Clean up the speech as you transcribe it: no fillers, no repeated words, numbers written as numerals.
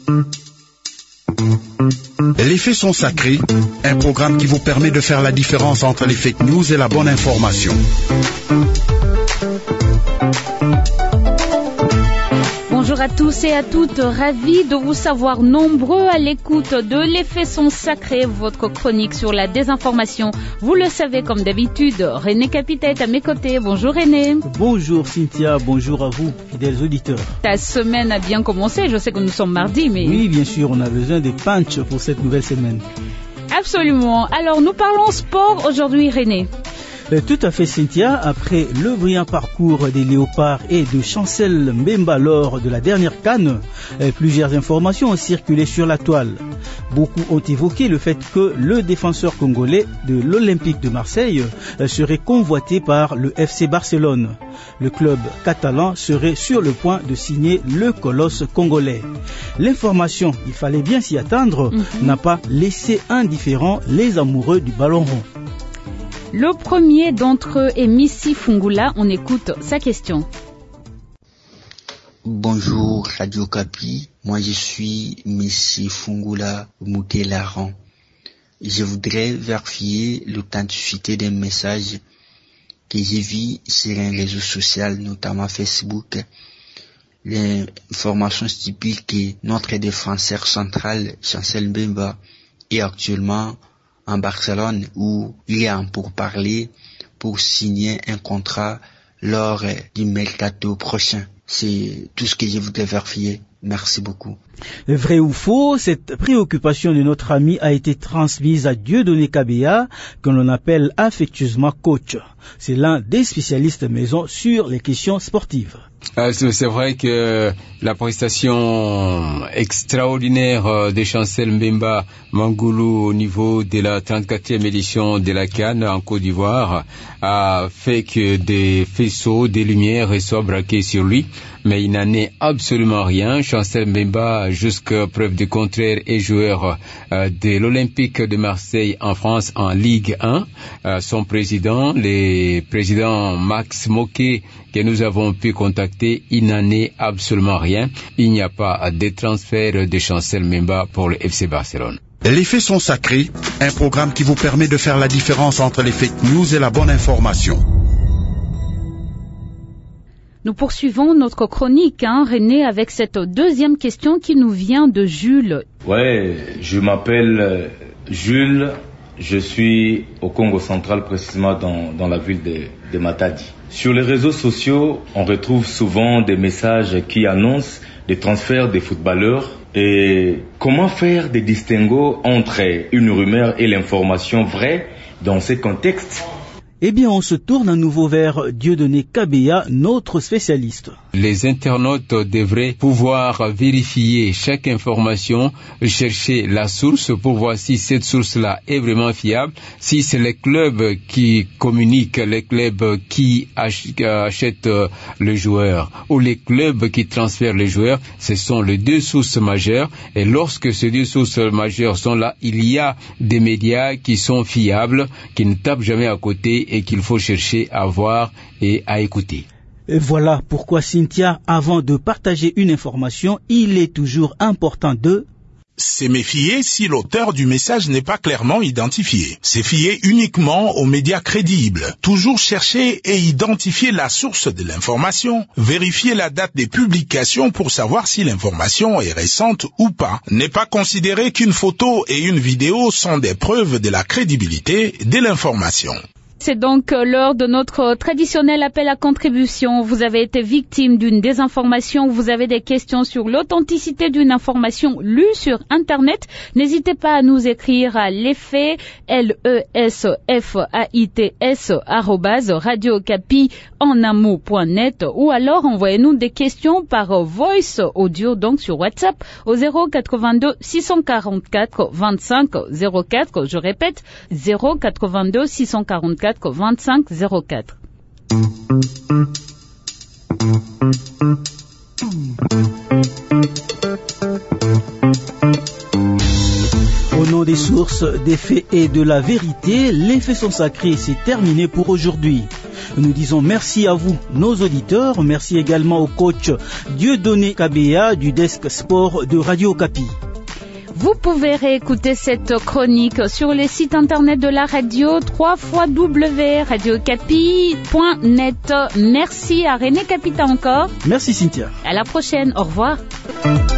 Les faits sont sacrés, un programme qui vous permet de faire la différence entre les fake news et la bonne information. Bonjour à tous et à toutes, ravi de vous savoir nombreux à l'écoute de Les Faits sont sacrés, votre chronique sur la désinformation. Vous le savez comme d'habitude, René Capita est à mes côtés. Bonjour René. Bonjour Cynthia, bonjour à vous, fidèles auditeurs. Ta semaine a bien commencé, je sais que nous sommes mardi, mais... Oui, bien sûr, on a besoin de punch pour cette nouvelle semaine. Absolument. Alors, nous parlons sport aujourd'hui, René. Tout à fait Cynthia, après le brillant parcours des Léopards et de Chancel Mbemba lors de la dernière CAN, plusieurs informations ont circulé sur la toile. Beaucoup ont évoqué le fait que le défenseur congolais de l'Olympique de Marseille serait convoité par le FC Barcelone. Le club catalan serait sur le point de signer le colosse congolais. L'information, il fallait bien s'y attendre, n'a pas laissé indifférents les amoureux du ballon rond. Le premier d'entre eux est Missy Fungula. On écoute sa question. Bonjour Radio Kapi, moi je suis Missy Fungula Moukelaran. Je voudrais vérifier l'authenticité d'un message que j'ai vu sur un réseau social, notamment Facebook. L'information stipule que notre défenseur central, Chancel Mbemba, est actuellement en Barcelone où il est en pourparlers pour signer un contrat lors du mercato prochain. C'est tout ce que je voudrais vérifier. Merci beaucoup. Vrai ou faux, cette préoccupation de notre ami a été transmise à Dieudonné Kabea, que l'on appelle affectueusement coach. C'est l'un des spécialistes maison sur les questions sportives. C'est vrai que la prestation extraordinaire de Chancel Mbemba Mangoulou au niveau de la 34e édition de la CAN en Côte d'Ivoire a fait que des faisceaux, des lumières soient braqués sur lui, mais il n'en est absolument rien. Chancel Mbemba, jusqu'à preuve du contraire, est joueur de l'Olympique de Marseille en France en Ligue 1. Son président, le président Max Moquet, que nous avons pu contacter, il n'en est absolument rien. Il n'y a pas de transfert de Chancel Mbemba pour le FC Barcelone. Les faits sont sacrés, un programme qui vous permet de faire la différence entre les fake news et la bonne information. Nous poursuivons notre chronique, René, avec cette deuxième question qui nous vient de Jules. Ouais, je m'appelle Jules, je suis au Congo central, précisément dans la ville de Matadi. Sur les réseaux sociaux, on retrouve souvent des messages qui annoncent des transferts des footballeurs. Et comment faire des distinguos entre une rumeur et l'information vraie dans ces contextes ? Eh bien, on se tourne à nouveau vers Dieudonné Kabea, notre spécialiste. Les internautes devraient pouvoir vérifier chaque information, chercher la source pour voir si cette source-là est vraiment fiable, si c'est les clubs qui communiquent, les clubs qui achètent le joueur ou les clubs qui transfèrent les joueurs. Ce sont les deux sources majeures, et lorsque ces deux sources majeures sont là, il y a des médias qui sont fiables, qui ne tapent jamais à côté et qu'il faut chercher à voir et à écouter. Et voilà pourquoi Cynthia, avant de partager une information, il est toujours important de se méfier si l'auteur du message n'est pas clairement identifié. Se fier uniquement aux médias crédibles. Toujours chercher et identifier la source de l'information. Vérifier la date des publications pour savoir si l'information est récente ou pas. Ne pas considérer qu'une photo et une vidéo sont des preuves de la crédibilité de l'information. C'est donc l'heure de notre traditionnel appel à contribution. Vous avez été victime d'une désinformation, vous avez des questions sur l'authenticité d'une information lue sur Internet. N'hésitez pas à nous écrire à lesfaits, lesfaits, @radiocapi.net ou alors envoyez-nous des questions par voice audio, donc sur WhatsApp au 082 644 25 04. Je répète, 082 644 25 04. Au nom des sources, des faits et de la vérité, les faits sont sacrés, c'est terminé pour aujourd'hui. Nous disons merci à vous, nos auditeurs. Merci également au coach Dieudonné Kabea du desk sport de Radio Okapi. Vous pouvez réécouter cette chronique sur le site internet de la radio www.radiocapi.net. Merci à René Capita encore. Merci Cynthia. À la prochaine. Au revoir.